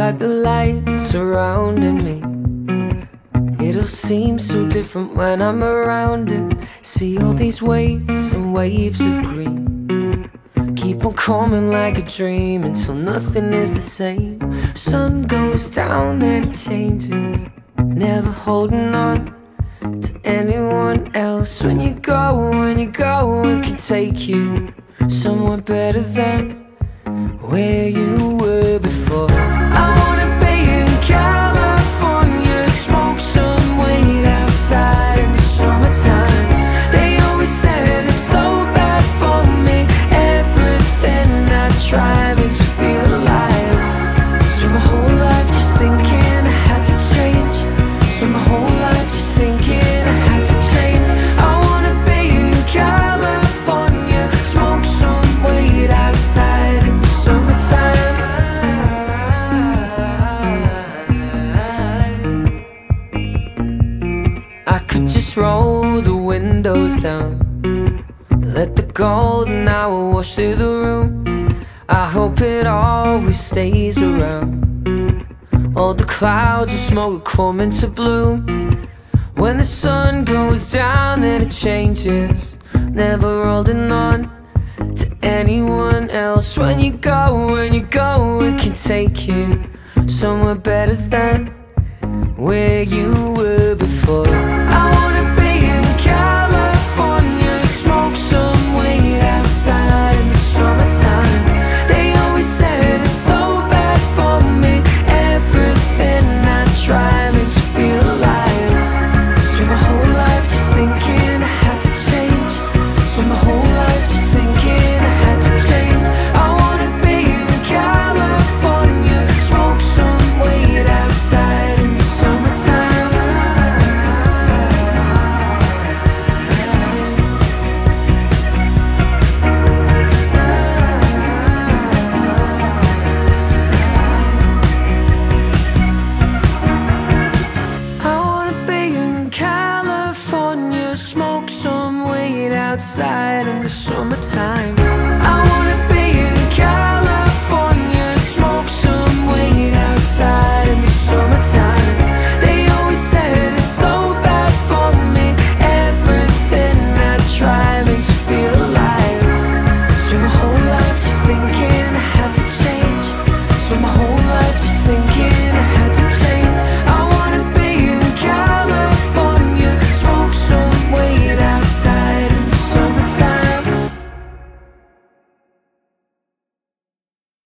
like the lights surrounding me. It all seems so different when I'm around it. See all these waves and waves of green, keep on coming like a dream until nothing is the same. Sun goes down and it changes, never holding on to anyone else. When you go, it can take you somewhere better than where you were before. I wanna be in California, smoke some weed outside in the summertime. They always said it's so bad for me. Everything I try makes me feel alive. Spent my whole life just thinking I had to change. Spent my whole life just thinking I had to change. I wanna be in California, smoke some weed outside in the summertime. I could just roll the windows down, let the golden hour wash through the room. I hope it always stays around. All the clouds of smoke are coming to bloom. When the sun goes down, then it changes, never holding on to anyone else. When you go, it can take you somewhere better than where you were before. I wanna be in California, smoke some weed outside in the summertime. They always said it's so bad for me. Everything I try makes me feel alive. Spent my whole life just thinking I had to change. Spent my whole life just thinking I had to change. I wanna be in California, smoke some weed outside in the summertime. I wanna be in California, smoke some weed outside in the summertime.